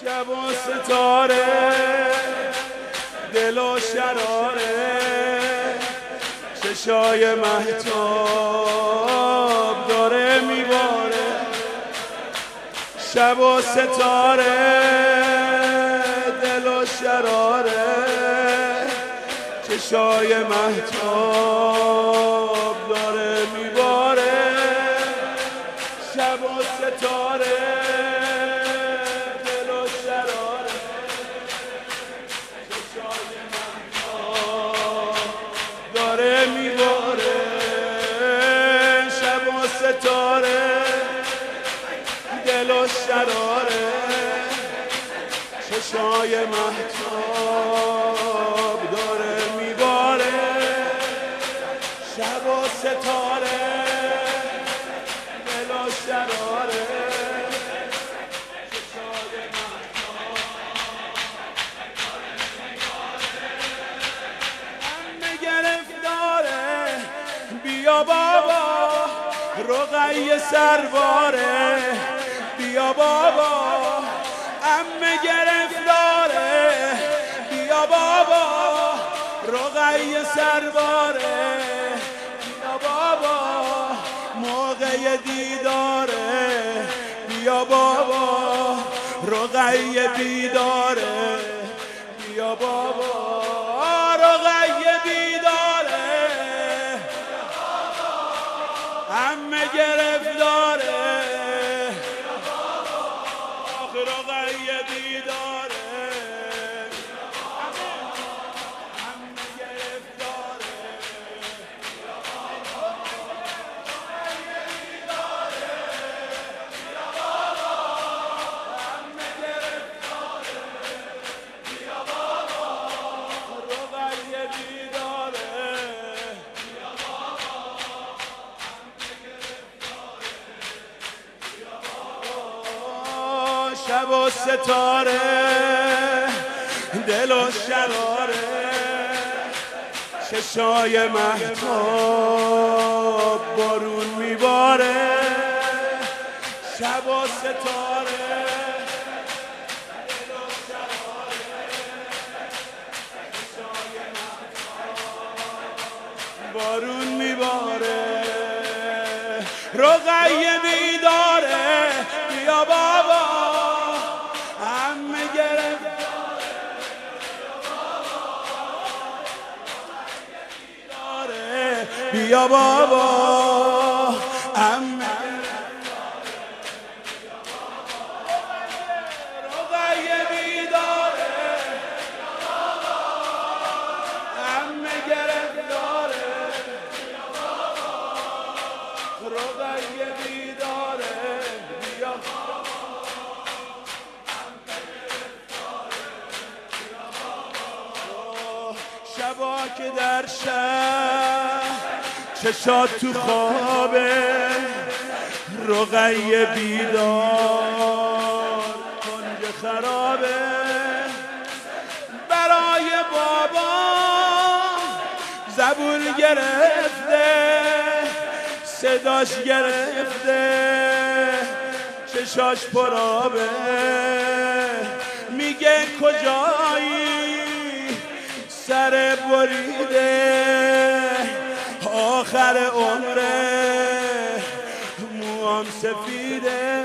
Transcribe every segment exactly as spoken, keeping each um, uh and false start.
شب و ستاره دل و شراره چشای مهتاب داره میباره شب و ستاره دل و شراره چشای مهتاب داره میباره شب و ستاره دل و شراره چشای مهتاب داره میباره شب و ستاره دل و شراره چشای مهتاب داره میباره شب و ستاره دل و شراره چشای مهتاب همه گرفتاره بیا بابا رقیه سرباره بیا بابا عمه گرفتاره بیا بابا رقیه سرباره بیا بابا موقع دیداره بیا بابا رقیه بیداره بیا بابا رقیه بیداره عمه گرفتاره رقیه بیداره عمه گرفتاره رقیه بیداره بیا بابا عمه گرفتاره بیا بابا رقیه بیداره بیا بابا عمه گرفتاره بیا بابا شب و ستاره دل و شراره چشای مهتاب بارون میباره شب و ستاره دل و شراره چشای مهتاب بارون میباره رقیه بیداره بیا بابا عمه گرفتاره بیا بابا عمه رقیه بیداره عمه گرفتاره رقیه بیداره بیا شبا که در شب چشات تو خوابه رقیه بیدار کنج خرابه برای بابا زبون گرفته صداش گرفته چشاش پرابه میگه کجایی سر بریده آخر عمره موام سفیده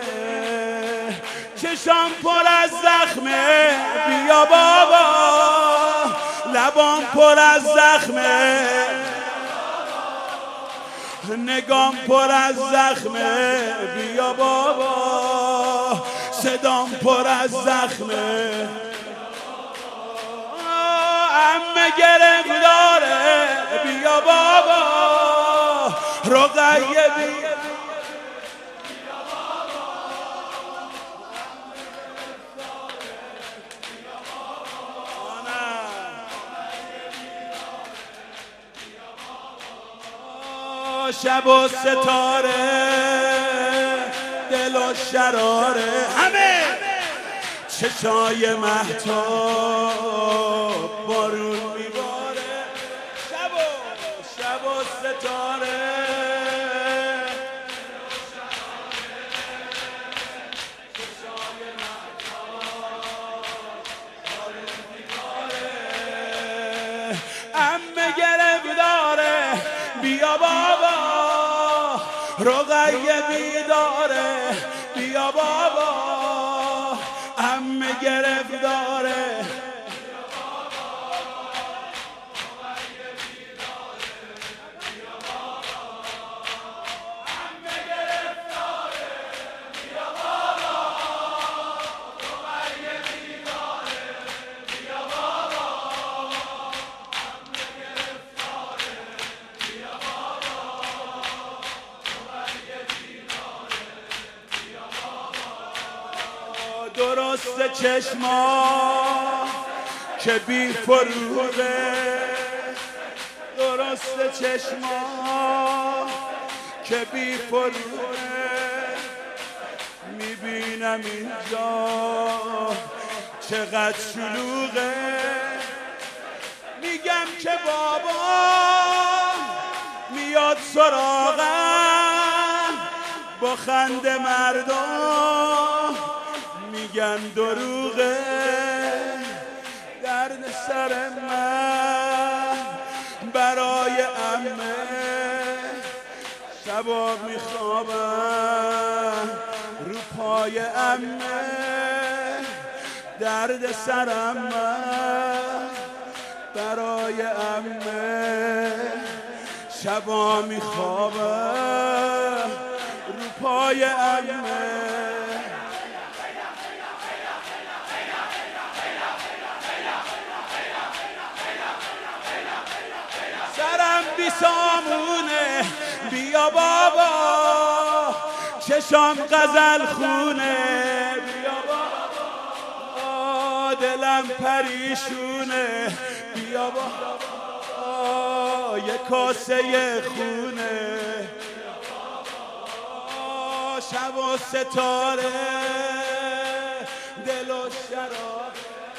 چشام پر از زخمه بیا بابا لبام پر از زخمه نگام پر از زخمه بیا بابا صدام پر از زخمه عمه گرفتاره بیا بابا رقیه بیا شب و ستاره دل و شراره همه چشای مهتاب بارون میباره شب و شب و ستاره چشای مهتاب بیا بابا رقیه بیداره بیا بابا عمه گرفتاره درست چشما که بی فروغه درست چشما که بی فروغه میبینم اینجا چقدر شلوغه میگم که بابا میاد سراغم با خنده مردم میگن دروغه درد سر من برای عمه شبا میخوابم رو پای عمه درد سرم من برای عمه شبا میخوابم رو پای عمه سرم بی سامونه بیا بابا چشام غزل خونه بیا بابا دلم پریشونه بیا بابا یه کاسه خونه شب و ستاره دل و شراب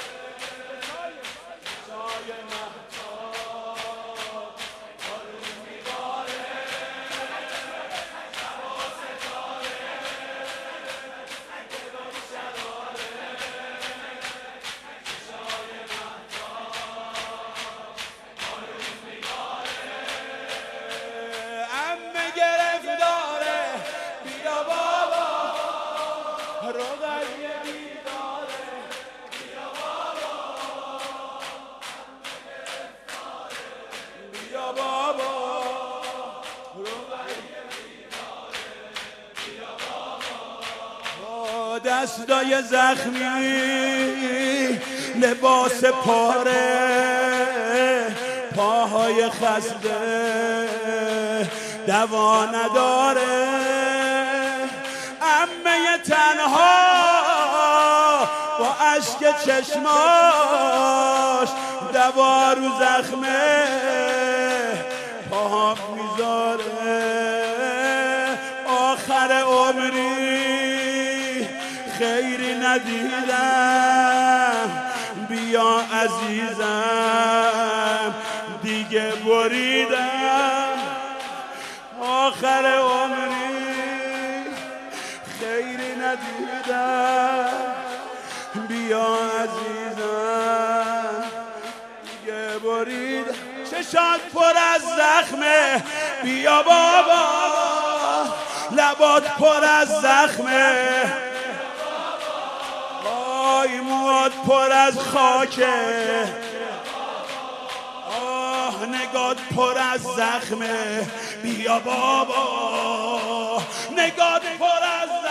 دستای زخمی لباس پاره پاهای خسته دوا نداره عمه تنها با اشک چشماش دوا رو زخمه پاها میذاره آخر عمری خیری ندیدم بیا عزیزم دیگه بریدم آخر عمری خیری ندیدم بیا عزیزم دیگه بریدم چشات پر از زخمه بیا بابا لبات پر از زخمه آی موات پر از خاکه آه نگات پر از زخمه بیا بابا نگات پر از زخمه